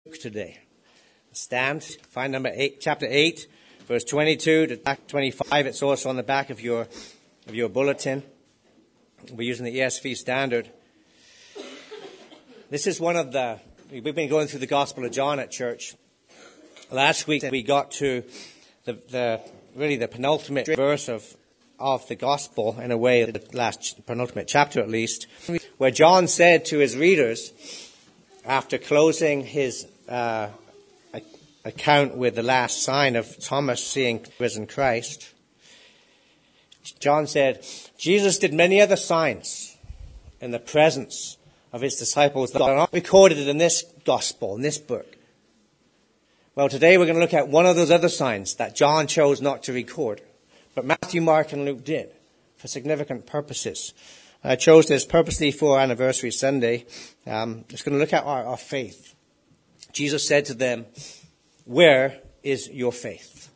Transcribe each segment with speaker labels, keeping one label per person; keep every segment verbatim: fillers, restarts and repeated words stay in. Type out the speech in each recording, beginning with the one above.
Speaker 1: today. Stand, find number eight, chapter eight, verse twenty-two to twenty-five. It's also on the back of your of your bulletin. We're using the E S V standard. This is one of the, we've been going through the Gospel of John at church. Last week we got to the, the really the penultimate verse of of the Gospel, in a way, the last penultimate chapter at least, where John said to his readers, after closing his uh, account with the last sign of Thomas seeing risen Christ, John said, Jesus did many other signs in the presence of his disciples that are not recorded in this Gospel, in this book. Well, today we're going to look at one of those other signs that John chose not to record, but Matthew, Mark, and Luke did for significant purposes. I chose this purposely for Anniversary Sunday. Um, just going to look at our, our faith. Jesus said to them, "Where is your faith?"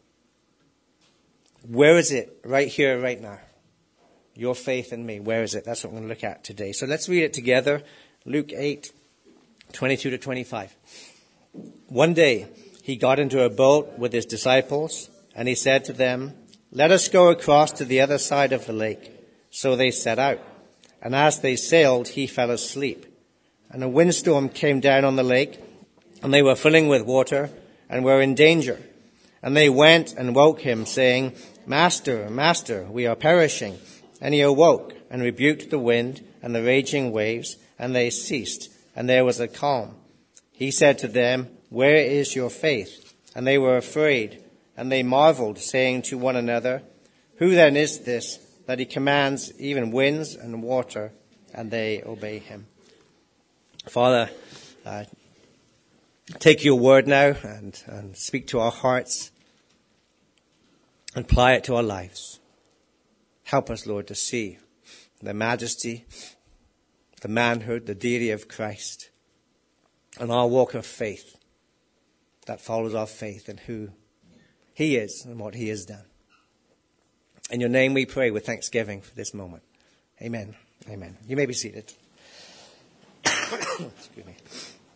Speaker 1: Where is it? Right here, right now. Your faith in me. Where is it? That's what we're going to look at today. So let's read it together. Luke eight, twenty-two to twenty-five. One day he got into a boat with his disciples, and he said to them, "Let us go across to the other side of the lake." So they set out. And as they sailed, he fell asleep. And a windstorm came down on the lake, and they were filling with water, and were in danger. And they went and woke him, saying, "Master, Master, we are perishing." And he awoke, and rebuked the wind and the raging waves, and they ceased, and there was a calm. He said to them, "Where is your faith?" And they were afraid, and they marveled, saying to one another, "Who then is this, that he commands even winds and water, and they obey him?" Father, uh, take your word now and, and speak to our hearts and apply it to our lives. Help us, Lord, to see the majesty, the manhood, the deity of Christ, and our walk of faith that follows our faith in who he is and what he has done. In your name we pray with thanksgiving for this moment. Amen. Amen. You may be seated. Excuse me.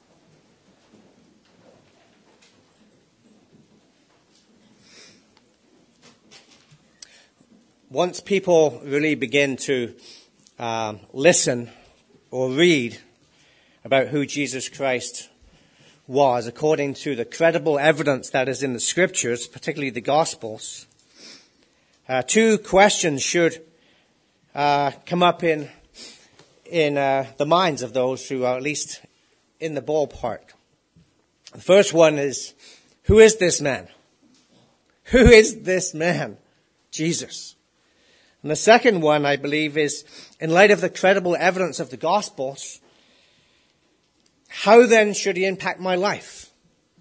Speaker 1: Once people really begin to um, listen or read about who Jesus Christ was, according to the credible evidence that is in the Scriptures, particularly the Gospels, uh, two questions should uh, come up in in uh, the minds of those who are at least in the ballpark. The first one is, who is this man? Who is this man? Jesus. And the second one, I believe, is, in light of the credible evidence of the Gospels, how then should he impact my life?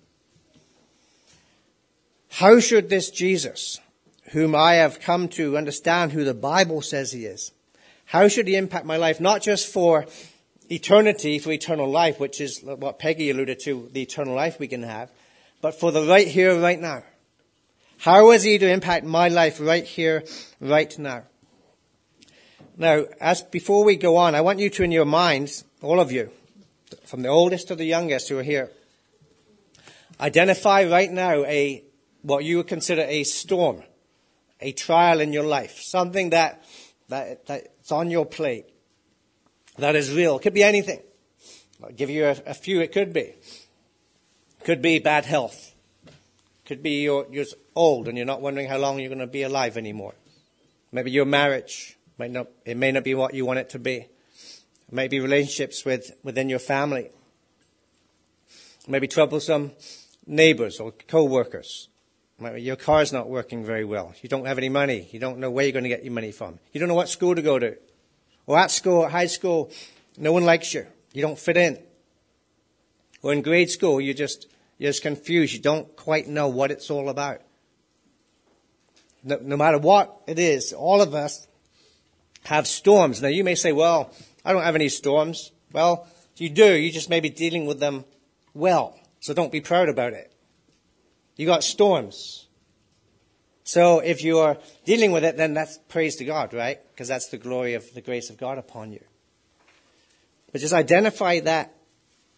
Speaker 1: How should this Jesus, whom I have come to understand who the Bible says he is, how should he impact my life? Not just for eternity, for eternal life, which is what Peggy alluded to, the eternal life we can have, but for the right here, right now. How is he to impact my life right here, right now? Now, as before we go on, I want you to, in your minds, all of you, from the oldest to the youngest who are here, identify right now a what you would consider a storm, a trial in your life, something that, that that's on your plate, that is real. It could be anything. I'll give you a, a few. It could be. Could be bad health. Could be you're, you're old and you're not wondering how long you're going to be alive anymore. Maybe your marriage might not. It may not be what you want it to be. Maybe relationships with within your family. Maybe troublesome neighbors or co-workers. Maybe your car's not working very well. You don't have any money. You don't know where you're going to get your money from. You don't know what school to go to. Or at school, at high school, no one likes you. You don't fit in. Or in grade school, you just you're just confused. You don't quite know what it's all about. No, no matter what it is, all of us have storms. Now you may say, "Well, I don't have any storms." Well, you do. You just may be dealing with them well. So don't be proud about it. You got storms. So if you are dealing with it, then that's praise to God, right? Because that's the glory of the grace of God upon you. But just identify that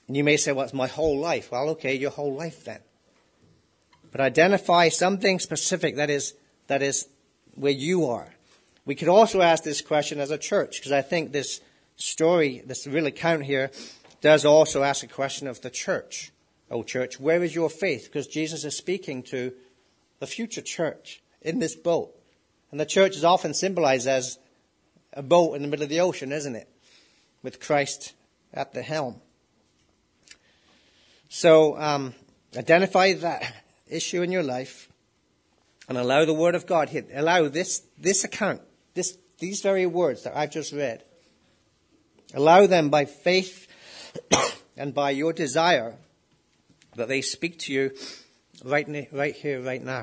Speaker 1: And you may say, well, it's my whole life. Well, okay, your whole life then. But identify something specific that is that is where you are. We could also ask this question as a church, because I think this story, this real account here, does also ask a question of the church. Oh, church, where is your faith? Because Jesus is speaking to the future church in this boat. And the church is often symbolized as a boat in the middle of the ocean, isn't it? With Christ at the helm. So, um, identify that issue in your life and allow the Word of God here. Allow this, this account, this, these very words that I've just read. Allow them by faith and by your desire that they speak to you right, right here, right now.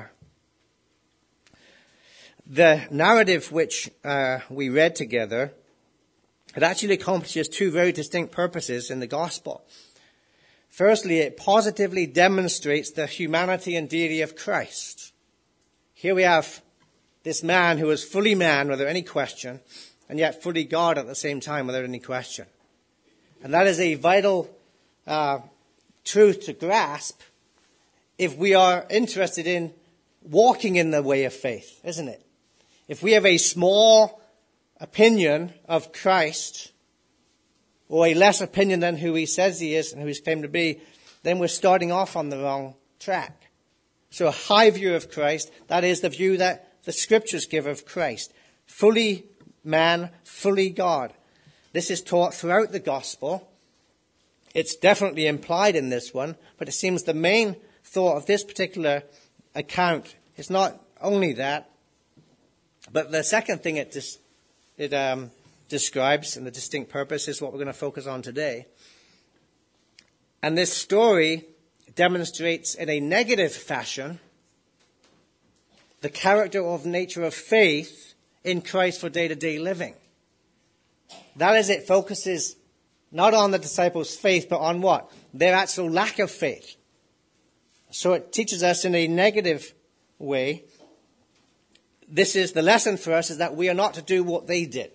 Speaker 1: The narrative which uh, we read together, it actually accomplishes two very distinct purposes in the gospel. Firstly, it positively demonstrates the humanity and deity of Christ. Here we have this man who is fully man without any question, and yet fully God at the same time without any question. And that is a vital uh, truth to grasp if we are interested in walking in the way of faith, isn't it? If we have a small opinion of Christ, or a less opinion than who he says he is and who he's claimed to be, then we're starting off on the wrong track. So a high view of Christ, that is the view that the scriptures give of Christ. Fully man, fully God. This is taught throughout the gospel. It's definitely implied in this one, but it seems the main thought of this particular account is not only that, but the second thing it, dis- it um, describes, and the distinct purpose is what we're going to focus on today. And this story demonstrates in a negative fashion the character of nature of faith in Christ for day-to-day living. That is, it focuses not on the disciples' faith, but on what? Their actual lack of faith. So it teaches us in a negative way. This is the lesson for us, is that we are not to do what they did.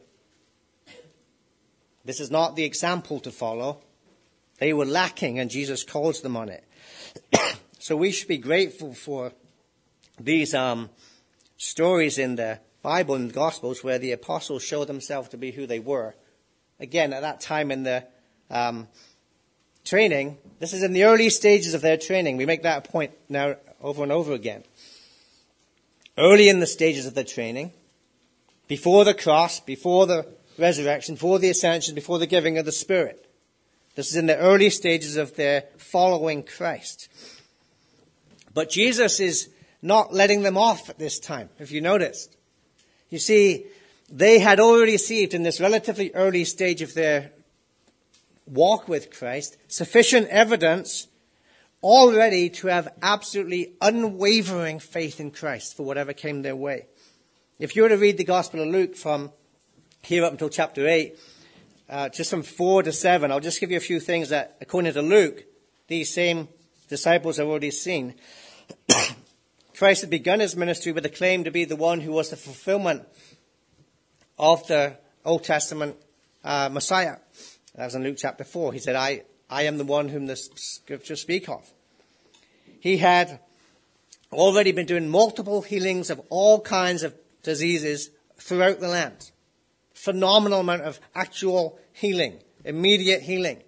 Speaker 1: This is not the example to follow. They were lacking, and Jesus calls them on it. So we should be grateful for these um, stories in the Bible and the Gospels where the apostles show themselves to be who they were. Again, at that time in the um, training, this is in the early stages of their training. We make that a point now over and over again. Early in the stages of their training, before the cross, before the resurrection, before the ascension, before the giving of the Spirit. This is in the early stages of their following Christ. But Jesus is not letting them off at this time, if you noticed. You see, they had already received in this relatively early stage of their walk with Christ sufficient evidence already to have absolutely unwavering faith in Christ for whatever came their way. If you were to read the Gospel of Luke from here up until chapter eight, uh, just from four to seven, I'll just give you a few things that, according to Luke, these same disciples have already seen. Christ had begun his ministry with a claim to be the one who was the fulfillment of the Old Testament uh, Messiah. That was in Luke chapter four. He said, I, I am the one whom the scriptures speak of. He had already been doing multiple healings of all kinds of diseases throughout the land. Phenomenal amount of actual healing, immediate healing.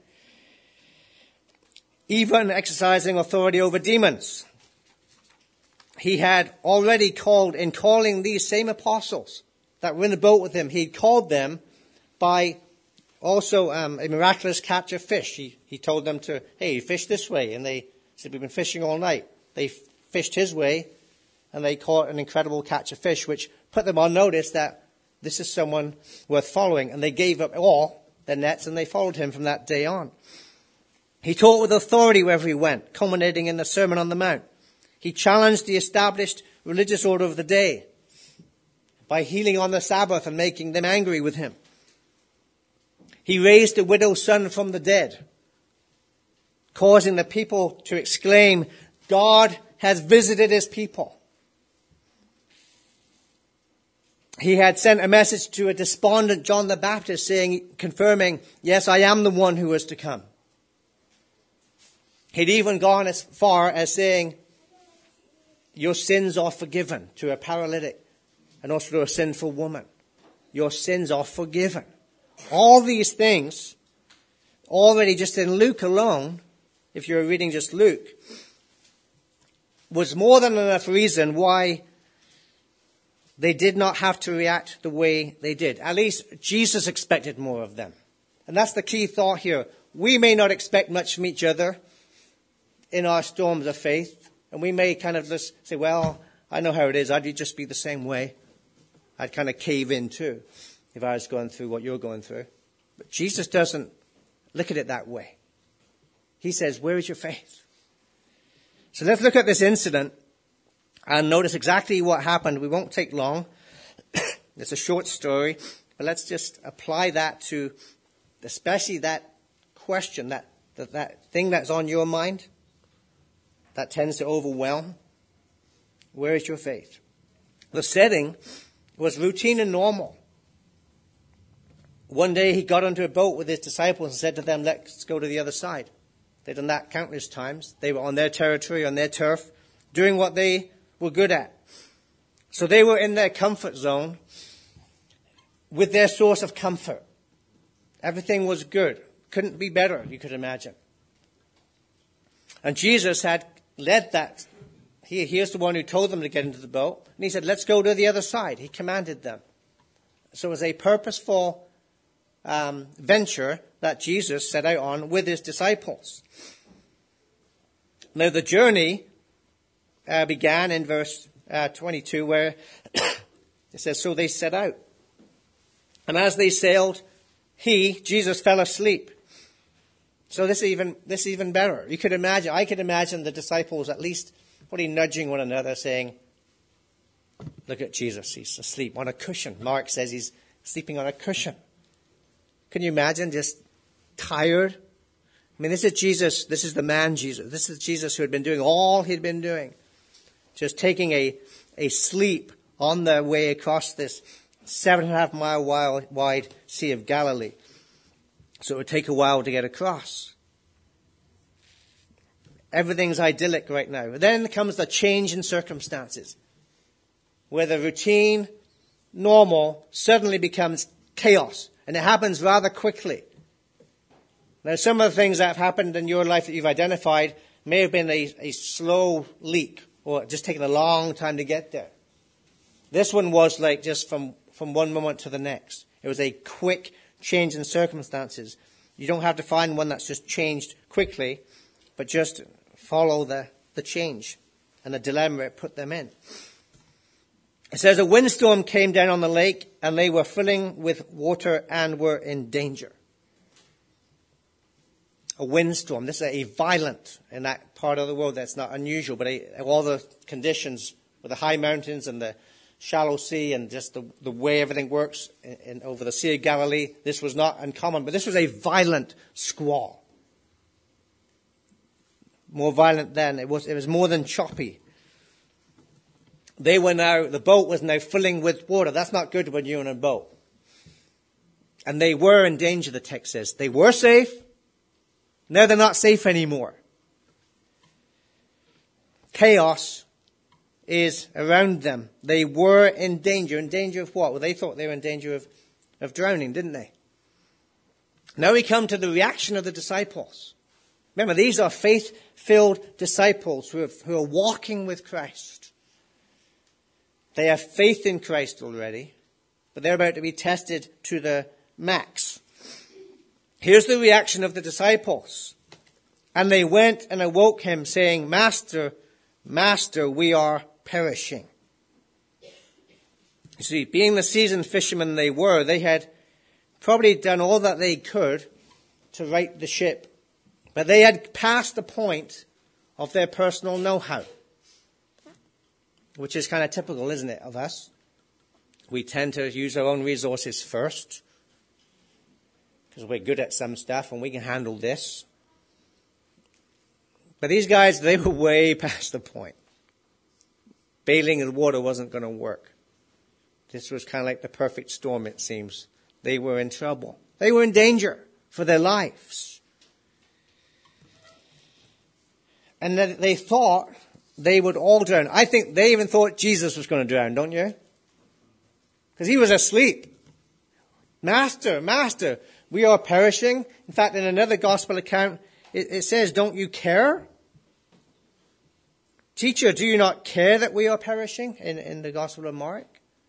Speaker 1: Even exercising authority over demons. He had already called, in calling these same apostles that were in the boat with him, he called them by also um, a miraculous catch of fish. He, he told them to, hey, fish this way. And they said, we've been fishing all night. They fished his way, and they caught an incredible catch of fish, which put them on notice that this is someone worth following. And they gave up all their nets, and they followed him from that day on. He taught with authority wherever he went, culminating in the Sermon on the Mount. He challenged the established religious order of the day by healing on the Sabbath and making them angry with him. He raised a widow's son from the dead, causing the people to exclaim, God has visited his people. He had sent a message to a despondent John the Baptist saying, confirming, yes, I am the one who is to come. He'd even gone as far as saying, your sins are forgiven, to a paralytic and also to a sinful woman. Your sins are forgiven. All these things, already just in Luke alone, if you're reading just Luke, was more than enough reason why they did not have to react the way they did. At least Jesus expected more of them. And that's the key thought here. We may not expect much from each other in our storms of faith. And we may kind of just say, well, I know how it is. I'd just be the same way. I'd kind of cave in too if I was going through what you're going through. But Jesus doesn't look at it that way. He says, where is your faith? So let's look at this incident and notice exactly what happened. We won't take long. It's a short story, but let's just apply that to especially that question, that, that, that thing that's on your mind that tends to overwhelm. Where is your faith? The setting was routine and normal. One day he got onto a boat with his disciples and said to them, let's go to the other side. They'd done that countless times. They were on their territory, on their turf, doing what they were good at. So they were in their comfort zone with their source of comfort. Everything was good. Couldn't be better, you could imagine. And Jesus had led that. He, he is the one who told them to get into the boat. And he said, let's go to the other side. He commanded them. So it was a purposeful um, venture that Jesus set out on with his disciples. Now the journey uh, began in verse uh, twenty-two where it says, so they set out. And as they sailed, he, Jesus, fell asleep. So this is even, this is even better. You could imagine, I could imagine the disciples at least probably nudging one another saying, look at Jesus, he's asleep on a cushion. Mark says he's sleeping on a cushion. Can you imagine just tired? I mean, this is Jesus, this is the man Jesus. This is Jesus who had been doing all he'd been doing. Just taking a, a sleep on their way across this seven and a half mile wide Sea of Galilee. So it would take a while to get across. Everything's idyllic right now. Then comes the change in circumstances, where the routine, normal, suddenly becomes chaos. And it happens rather quickly. Now, some of the things that have happened in your life that you've identified may have been a, a slow leak, or just taken a long time to get there. This one was like just from, from one moment to the next. It was a quick change in circumstances. You don't have to find one that's just changed quickly, but just follow the, the change and the dilemma it put them in. It says a windstorm came down on the lake and they were filling with water and were in danger. A windstorm. This is a violent, in that part of the world that's not unusual, but a, all the conditions with the high mountains and the shallow sea and just the, the way everything works in, in, over the Sea of Galilee, this was not uncommon, but this was a violent squall. More violent than, it was, it was more than choppy. They were now, the boat was now filling with water. That's not good when you're in a boat. And they were in danger, the text says. They were safe. Now they're not safe anymore. Chaos is around them. They were in danger. In danger of what? Well, they thought they were in danger of, of drowning, didn't they? Now we come to the reaction of the disciples. Remember, these are faith-filled disciples who, have, who are walking with Christ. They have faith in Christ already, but they're about to be tested to the max. Here's the reaction of the disciples. And they went and awoke him, saying, Master, Master, we are perishing. You see, being the seasoned fishermen they were, they had probably done all that they could to right the ship. But they had passed the point of their personal know-how. Which is kind of typical, isn't it, of us? We tend to use our own resources first. Because we're good at some stuff and we can handle this. But these guys, they were way past the point. Bailing in the water wasn't going to work. This was kind of like the perfect storm, it seems. They were in trouble. They were in danger for their lives. And that they thought they would all drown. I think they even thought Jesus was going to drown, don't you? Because he was asleep. Master, Master, we are perishing. In fact, in another gospel account, it, it says, don't you care? Teacher, do you not care that we are perishing? In, in the Gospel of Mark.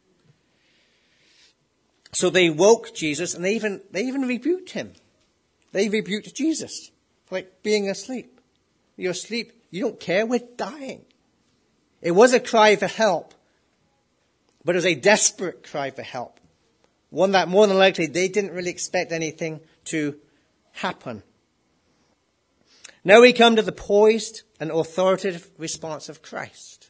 Speaker 1: So they woke Jesus, and they even, they even rebuked him. They rebuked Jesus for like being asleep. You're asleep. You don't care. We're dying. It was a cry for help, but it was a desperate cry for help. One that more than likely they didn't really expect anything to happen. Now we come to the poised and authoritative response of Christ.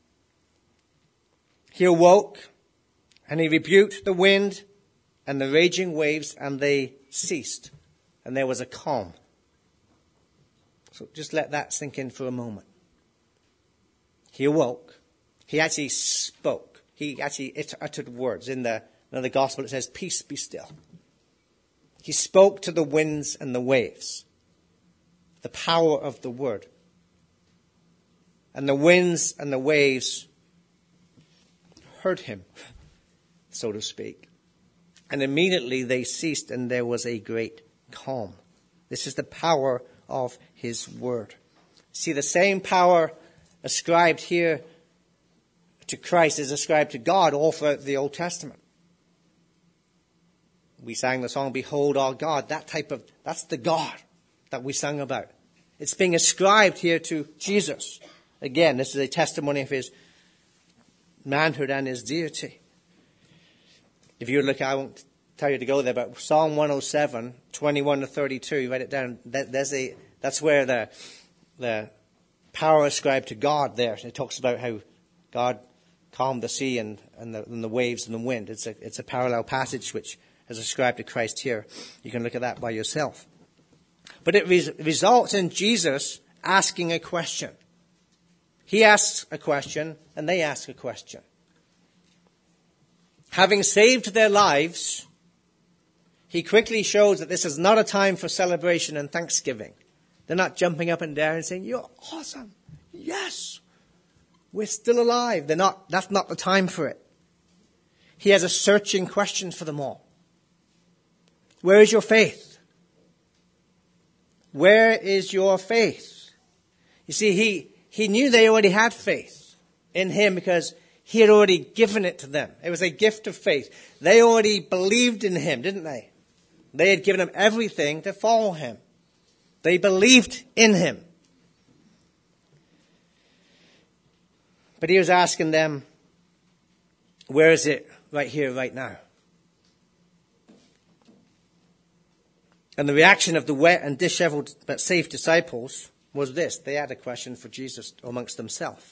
Speaker 1: He awoke and he rebuked the wind and the raging waves, and they ceased. And there was a calm. So just let that sink in for a moment. He awoke. He actually spoke. He actually uttered words. In the, in the gospel it says, peace be still. He spoke to the winds and the waves. The power of the word. And the winds and the waves heard him, so to speak. And immediately they ceased, and there was a great calm. This is the power of his word. See, the same power ascribed here to Christ is ascribed to God all throughout the Old Testament. We sang the song, Behold Our God. That type of, that's the God that we sang about. It's being ascribed here to Jesus. Again, this is a testimony of his manhood and his deity. If you look, I won't tell you to go there, but Psalm one oh seven, twenty-one to thirty-two, you write it down. That, there's a, that's where the, the power ascribed to God there. It talks about how God calmed the sea and, and, the, and the waves and the wind. It's a, it's a parallel passage which is ascribed to Christ here. You can look at that by yourself. But it res- results in Jesus asking a question. He asks a question and they ask a question. Having saved their lives, he quickly shows that this is not a time for celebration and thanksgiving. They're not jumping up and down and saying, you're awesome. Yes, we're still alive. They're not, that's not the time for it. He has a searching question for them all. Where is your faith? Where is your faith? You see, he, he knew they already had faith in him because he had already given it to them. It was a gift of faith. They already believed in him, didn't they? They had given him everything to follow him. They believed in him. But he was asking them, where is it right here, right now? And the reaction of the wet and disheveled but safe disciples was this. They had a question for Jesus amongst themselves.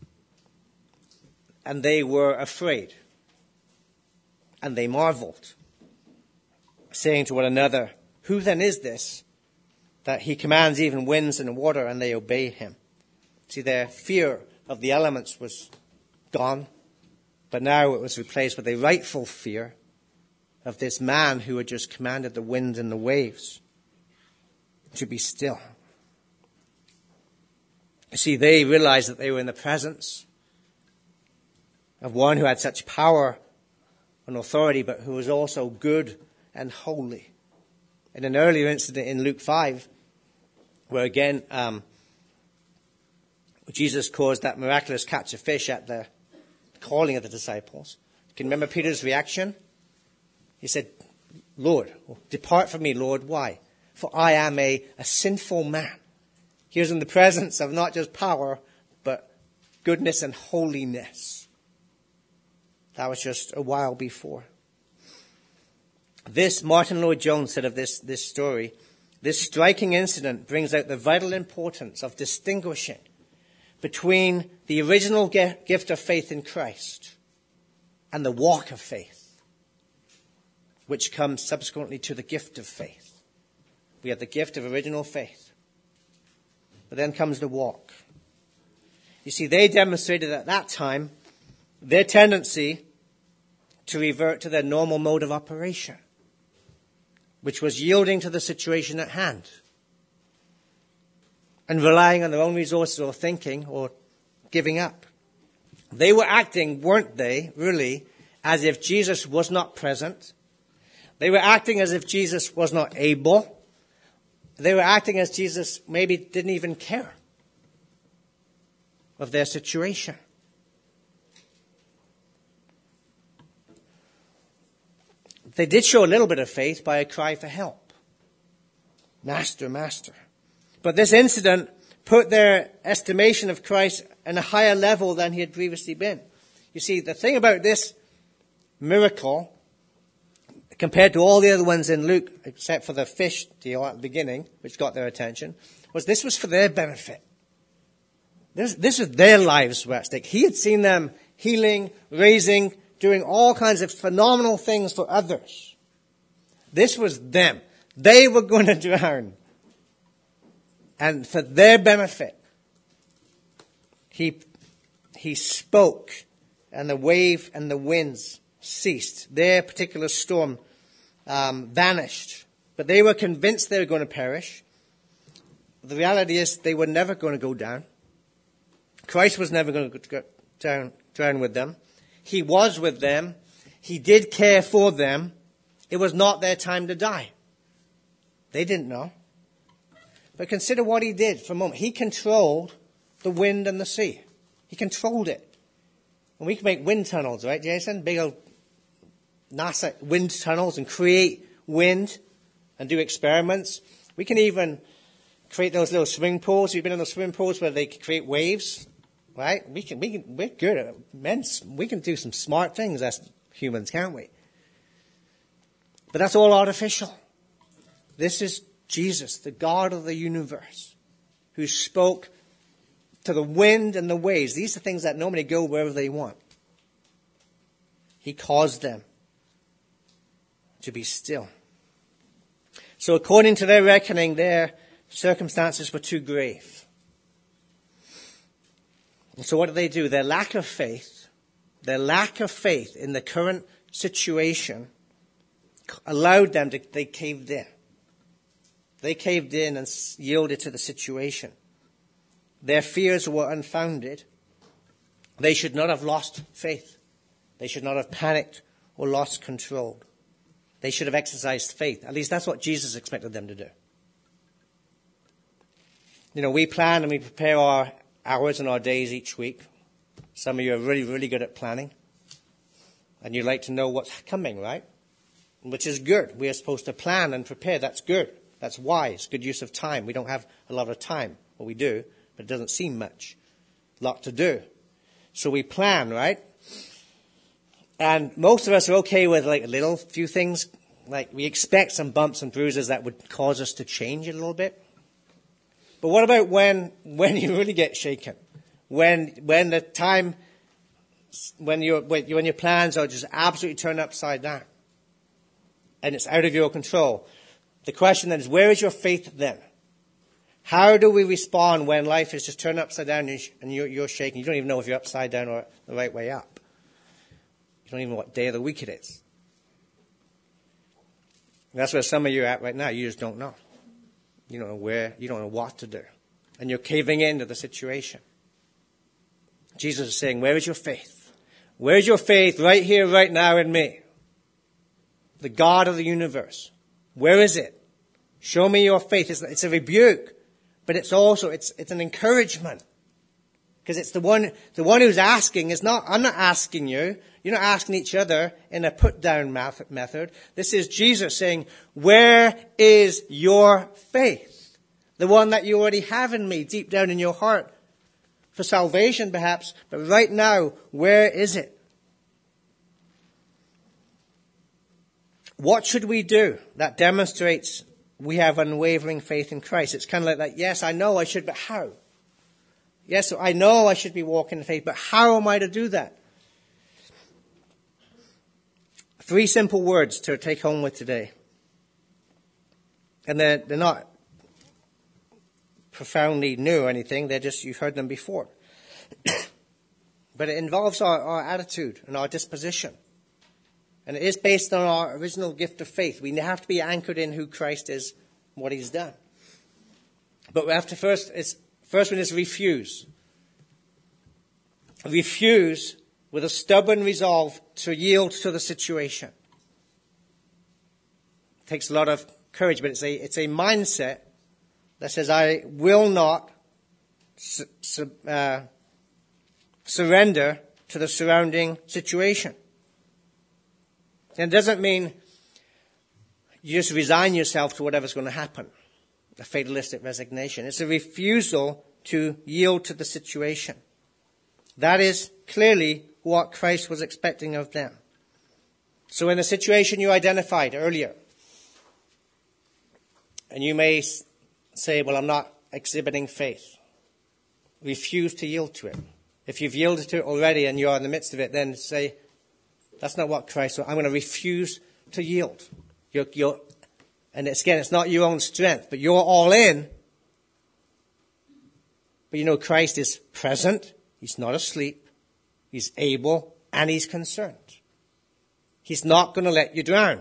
Speaker 1: And they were afraid. And they marveled, saying to one another, who then is this, that he commands even winds and water, and they obey him? See, their fear of the elements was gone, but now it was replaced with a rightful fear of this man who had just commanded the wind and the waves to be still. You see, they realized that they were in the presence of one who had such power and authority, but who was also good and holy. In an earlier incident in Luke five, where again um, Jesus caused that miraculous catch of fish at the calling of the disciples. Can you remember Peter's reaction? He said, Lord, depart from me, Lord. Why? For I am a, a sinful man. He was in the presence of not just power, but goodness and holiness. That was just a while before. This, Martin Lloyd-Jones said of this, this story, this striking incident brings out the vital importance of distinguishing between the original gift of faith in Christ and the walk of faith, which comes subsequently to the gift of faith. We have the gift of original faith, but then comes the walk. You see, they demonstrated at that time their tendency to revert to their normal mode of operation, which was yielding to the situation at hand. and relying on their own resources or thinking or giving up. They were acting, weren't they, really, as if Jesus was not present. They were acting as if Jesus was not able. They were acting as Jesus maybe didn't even care of their situation. They did show a little bit of faith by a cry for help. Master, Master. But this incident put their estimation of Christ in a higher level than he had previously been. You see, the thing about this miracle, compared to all the other ones in Luke, except for the fish deal at the beginning, which got their attention, was this was for their benefit. This, this was their lives were at stake. He had seen them healing, raising, doing all kinds of phenomenal things for others. This was them. They were going to drown. And for their benefit, he, he spoke, and the wave and the winds ceased. Their particular storm um, vanished. But they were convinced they were going to perish. The reality is they were never going to go down. Christ was never going to go down, drown with them. He was with them. He did care for them. It was not their time to die. They didn't know. But consider what he did for a moment. He controlled the wind and the sea. He controlled it. And we can make wind tunnels, right, Jason? Big old NASA wind tunnels and create wind and do experiments. We can even create those little swimming pools. You've been in those swimming pools where they create waves, right? We can, we can, we're good at it. Men, we can do some smart things as humans, can't we? But that's all artificial. This is Jesus, the God of the universe, who spoke to the wind and the waves. These are things that normally go wherever they want. He caused them to be still. So according to their reckoning, their circumstances were too grave. And so what did they do? Their lack of faith, their lack of faith in the current situation allowed them to, they caved in. They caved in and yielded to the situation. Their fears were unfounded. They should not have lost faith. They should not have panicked or lost control. They should have exercised faith. At least that's what Jesus expected them to do. You know, we plan and we prepare our hours and our days each week. Some of you are really, really good at planning. And you like to know what's coming, right? Which is good. We are supposed to plan and prepare. That's good. That's wise. Good use of time. We don't have a lot of time. Well, we do, but it doesn't seem much. A lot to do. So we plan, right? And most of us are okay with like a little few things. Like we expect some bumps and bruises that would cause us to change a little bit. But what about when when you really get shaken? When when the time when your when your plans are just absolutely turned upside down and it's out of your control. The question then is, where is your faith then? How do we respond when life is just turned upside down and you're, you're shaking? You don't even know if you're upside down or the right way up. You don't even know what day of the week it is. And that's where some of you are at right now. You just don't know. You don't know where, you don't know what to do. And you're caving into the situation. Jesus is saying, where is your faith? Where is your faith right here, right now in me? The God of the universe. Where is it? Show me your faith. It's, it's a rebuke, but it's also, it's, it's an encouragement. Because it's the one, the one who's asking is not, I'm not asking you. You're not asking each other in a put-down method. This is Jesus saying, where is your faith? The one that you already have in me, deep down in your heart. For salvation, perhaps, but right now, where is it? What should we do that demonstrates we have unwavering faith in Christ? It's kind of like that, yes, I know I should, but how? Yes, I know I should be walking in faith, but how am I to do that? Three simple words to take home with today. And they're, they're not profoundly new or anything. They're just, you've heard them before. But it involves our, our attitude and our disposition. And it is based on our original gift of faith. We have to be anchored in who Christ is and what he's done. But we have to first, it's, first one is refuse. Refuse with a stubborn resolve to yield to the situation. It takes a lot of courage, but it's a, it's a mindset that says, I will not su- su- uh, surrender to the surrounding situation. And it doesn't mean you just resign yourself to whatever's going to happen. A fatalistic resignation. It's a refusal to yield to the situation. That is clearly what Christ was expecting of them. So in the situation you identified earlier, and you may say, well, I'm not exhibiting faith. Refuse to yield to it. If you've yielded to it already and you're in the midst of it, then say, that's not what Christ wants. I'm going to refuse to yield. You're, you're, and it's, again, it's not your own strength, but you're all in. But you know, Christ is present. He's not asleep. He's able and he's concerned. He's not going to let you drown.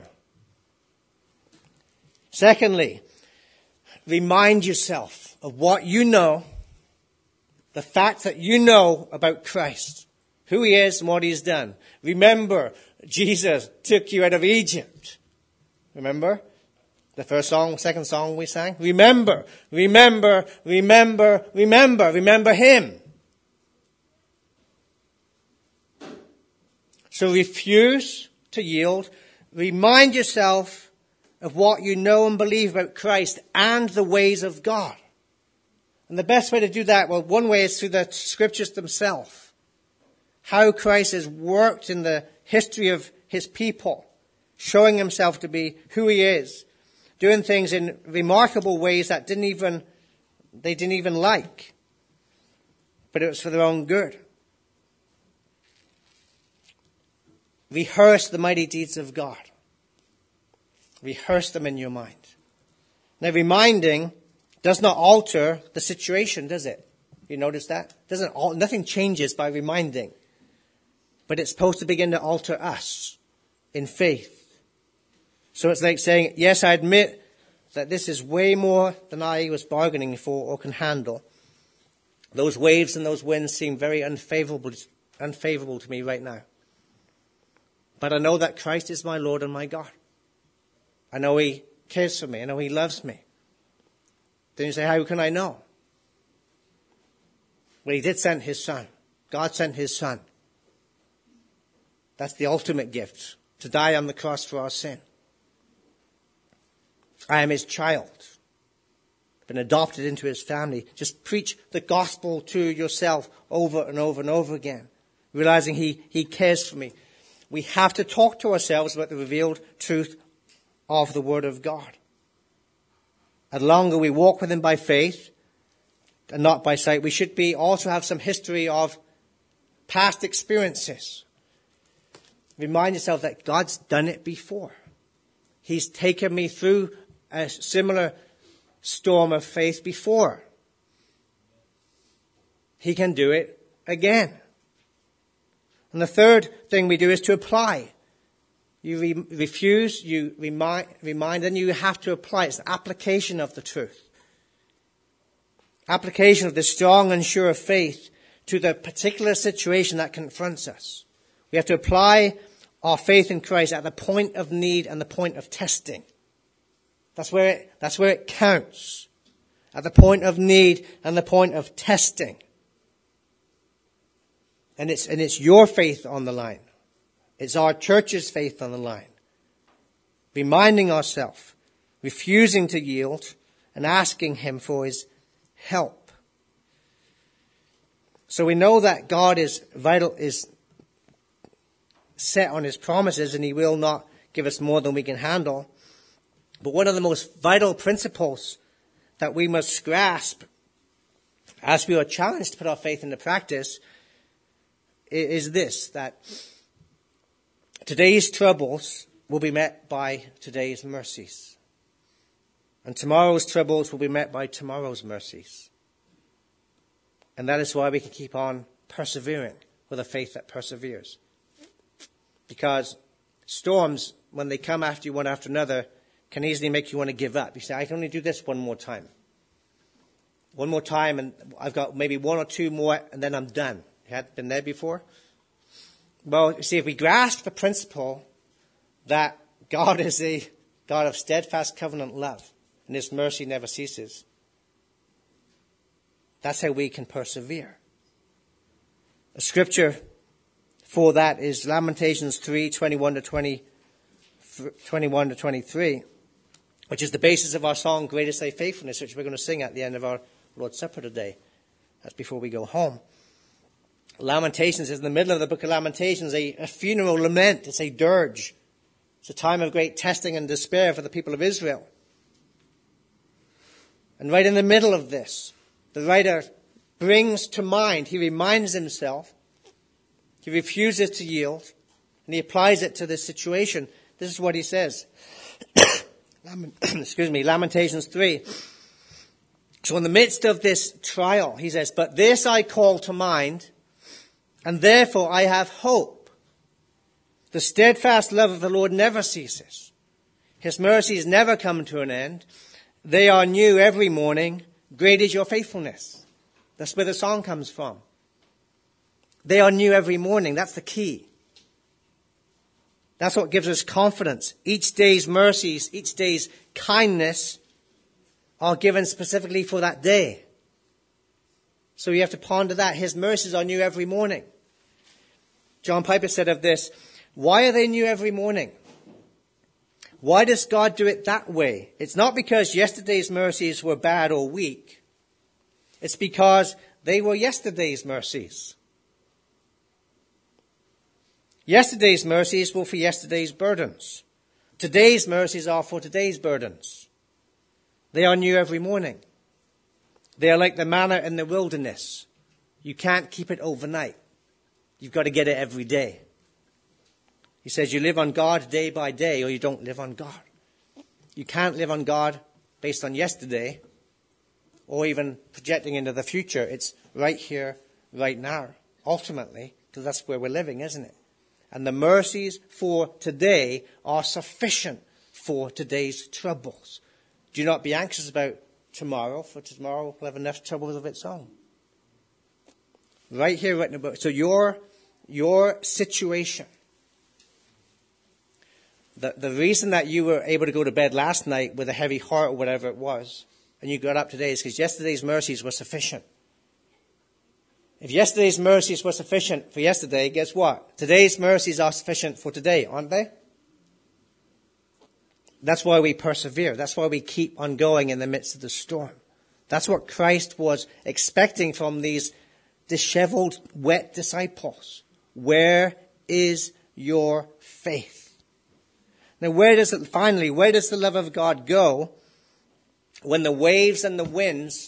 Speaker 1: Secondly, remind yourself of what you know, the fact that you know about Christ, who he is and what he's done. Remember, Jesus took you out of Egypt. Remember? The first song, second song we sang? Remember, remember, remember, remember, remember him. So refuse to yield. Remind yourself of what you know and believe about Christ and the ways of God. And the best way to do that, well, one way is through the scriptures themselves. How Christ has worked in the history of his people, showing himself to be who he is, doing things in remarkable ways that didn't even, they didn't even like. But it was for their own good. Rehearse the mighty deeds of God. Rehearse them in your mind. Now, reminding does not alter the situation, does it? You notice that? Doesn't all, nothing changes by reminding. But it's supposed to begin to alter us in faith. So it's like saying, yes, I admit that this is way more than I was bargaining for or can handle. Those waves and those winds seem very unfavorable, unfavorable to me right now. But I know that Christ is my Lord and my God. I know he cares for me. I know he loves me. Then you say, how can I know? Well, he did send his son. God sent his son. That's the ultimate gift, to die on the cross for our sin. I am his child. Been adopted into his family. Just preach the gospel to yourself over and over and over again, realizing he, he cares for me. We have to talk to ourselves about the revealed truth of the Word of God. And the longer we walk with him by faith and not by sight, we should be also have some history of past experiences. Remind yourself that God's done it before. He's taken me through a similar storm of faith before. He can do it again. And the third thing we do is to apply. You re- refuse, you remind, remind, and you have to apply. It's the application of the truth. Application of the strong and sure faith to the particular situation that confronts us. We have to apply our faith in Christ at the point of need and the point of testing. That's where it, that's where it counts. At the point of need and the point of testing. And it's, and it's your faith on the line. It's our church's faith on the line. Reminding ourselves, refusing to yield, and asking him for his help. So we know that God is vital, is set on his promises, and he will not give us more than we can handle. But one of the most vital principles that we must grasp as we are challenged to put our faith into practice is this, that today's troubles will be met by today's mercies. And tomorrow's troubles will be met by tomorrow's mercies. And that is why we can keep on persevering with a faith that perseveres. Because storms, when they come after you one after another, can easily make you want to give up. You say, I can only do this one more time. One more time, and I've got maybe one or two more, and then I'm done. You had been there before? Well, you see, if we grasp the principle that God is a God of steadfast covenant love, and His mercy never ceases, that's how we can persevere. The scripture for that is Lamentations three, twenty-one to twenty, twenty-one to twenty-three, which is the basis of our song, Great is Thy Faithfulness, which we're going to sing at the end of our Lord's Supper today. That's before we go home. Lamentations is in the middle of the book of Lamentations, a, a funeral lament. It's a dirge. It's a time of great testing and despair for the people of Israel. And right in the middle of this, the writer brings to mind, he reminds himself, he refuses to yield, and he applies it to this situation. This is what he says. Excuse me, Lamentations three. So in the midst of this trial, he says, but this I call to mind, and therefore I have hope. The steadfast love of the Lord never ceases. His mercies never come to an end. They are new every morning. Great is your faithfulness. That's where the song comes from. They are new every morning. That's the key. That's what gives us confidence. Each day's mercies, each day's kindness are given specifically for that day. So you have to ponder that. His mercies are new every morning. John Piper said of this, why are they new every morning? Why does God do it that way? It's not because yesterday's mercies were bad or weak. It's because they were yesterday's mercies. Yesterday's mercies were for yesterday's burdens. Today's mercies are for today's burdens. They are new every morning. They are like the manna in the wilderness. You can't keep it overnight. You've got to get it every day. He says you live on God day by day, or you don't live on God. You can't live on God based on yesterday, or even projecting into the future. It's right here, right now, ultimately, because that's where we're living, isn't it? And the mercies for today are sufficient for today's troubles. Do not be anxious about tomorrow, for tomorrow will have enough troubles of its own. Right here, written about. So your, your situation, the, the reason that you were able to go to bed last night with a heavy heart or whatever it was, and you got up today, is because yesterday's mercies were sufficient. If yesterday's mercies were sufficient for yesterday, guess what? Today's mercies are sufficient for today, aren't they? That's why we persevere. That's why we keep on going in the midst of the storm. That's what Christ was expecting from these disheveled, wet disciples. Where is your faith? Now, where does it, finally, where does the love of God go when the waves and the winds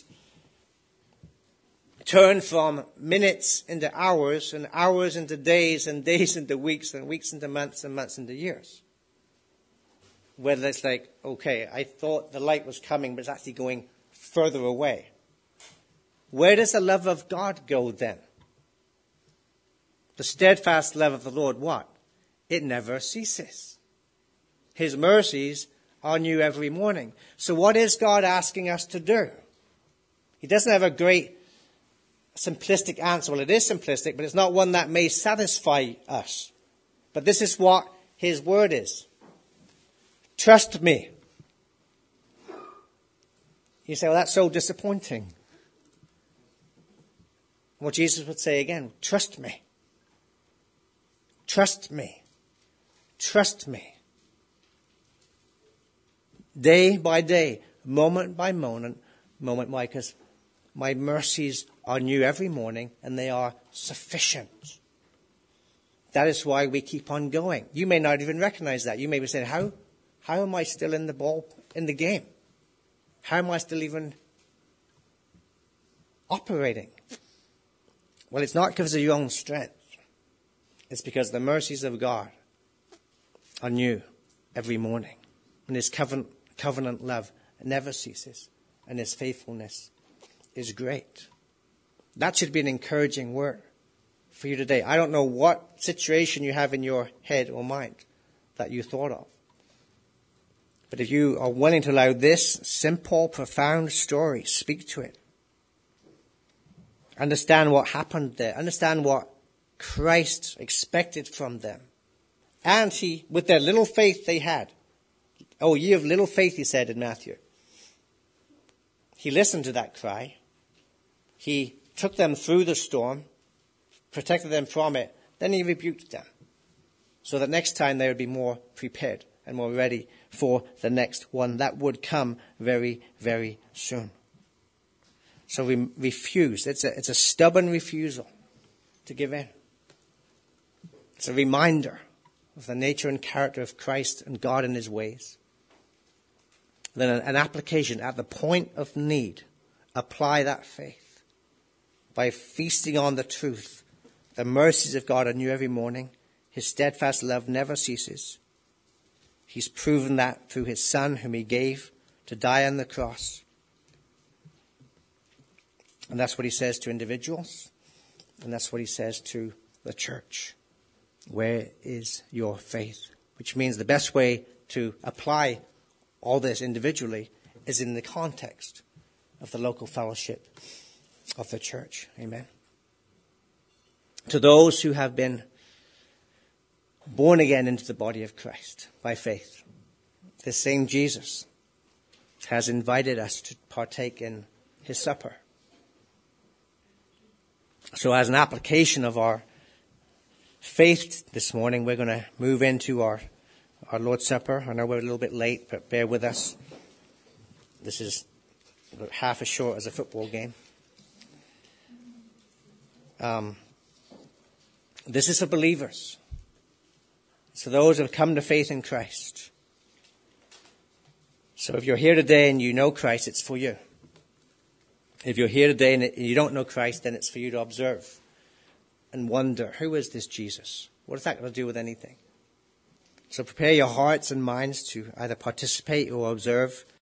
Speaker 1: turn from minutes into hours, and hours into days, and days into weeks, and weeks into months, and months into years? Whether it's like, okay, I thought the light was coming, but it's actually going further away. Where does the love of God go then? The steadfast love of the Lord, what? It never ceases. His mercies are new every morning. So what is God asking us to do? He doesn't have a great simplistic answer. Well, it is simplistic, but it's not one that may satisfy us. But this is what His word is. Trust me. You say, well, that's so disappointing. Well, Jesus would say again, trust me. Trust me. Trust me. Day by day, moment by moment, moment by, because my mercies are new every morning and they are sufficient. That is why we keep on going. You may not even recognize that. You may be saying, how? How am I still in the ball, in the game? How am I still even operating? Well, it's not because of your own strength. It's because the mercies of God are new every morning. And His covenant, covenant love never ceases. And His faithfulness is great. That should be an encouraging word for you today. I don't know what situation you have in your head or mind that you thought of. But if you are willing to allow this simple, profound story speak to it, Understand what happened there. Understand what Christ expected from them. And he, with their little faith they had. Oh, ye of little faith, he said in Matthew. He listened to that cry. He took them through the storm, protected them from it. Then he rebuked them, so that next time they would be more prepared and more ready for the next one that would come very, very soon. So we refuse. It's a, it's a stubborn refusal to give in. It's a reminder of the nature and character of Christ and God and his ways. Then an, an application at the point of need. Apply that faith by feasting on the truth. The mercies of God are new every morning. His steadfast love never ceases. He's proven that through his Son, whom he gave to die on the cross. And that's what he says to individuals. And that's what he says to the church. Where is your faith? Which means the best way to apply all this individually is in the context of the local fellowship of the church. Amen. To those who have been born again into the body of Christ by faith, the same Jesus has invited us to partake in his supper. So as an application of our faith this morning, we're going to move into our, our Lord's Supper. I know we're a little bit late, but bear with us. This is about half as short as a football game. Um, this is for believers. It's for those who have come to faith in Christ. So if you're here today and you know Christ, it's for you. If you're here today and you don't know Christ, then it's for you to observe and wonder, who is this Jesus? What is that going to do with anything? So prepare your hearts and minds to either participate or observe